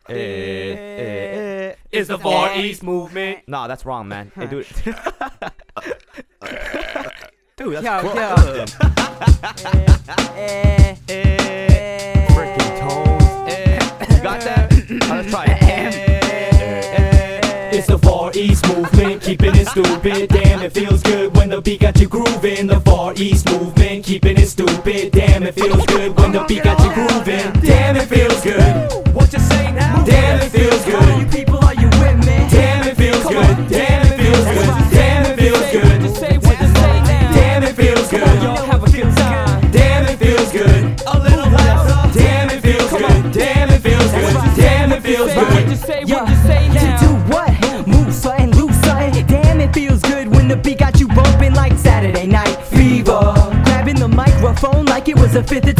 It's the Far East Movement. Nah, that's wrong, man. Hey, dude. Dude, that's Yo, close. yo. Freaking tones. You got that? Let's try it. It's the Far East Movement, keeping it stupid. Damn, it feels good when the beat got you grooving. The Far East Movement, keeping it stupid. Damn, it feels good when the beat got you grooving. Damn, it feels good. What you say now? Damn, it feels Come on, you good. people, are you with me? Damn, it feels good. Damn, it feels good. Damn, it feels good. Just say what you say now. Damn, it feels Come on, good. y'all have a good time. Damn, it feels good. A little louder. Damn, it feels good. Damn, it feels good. Damn, it feels What good. you say? What you say now? To do what? Move something, loose something. Damn, it feels good when the beat got you bumping like Saturday Night Fever. Grabbing the microphone like it was a 5th of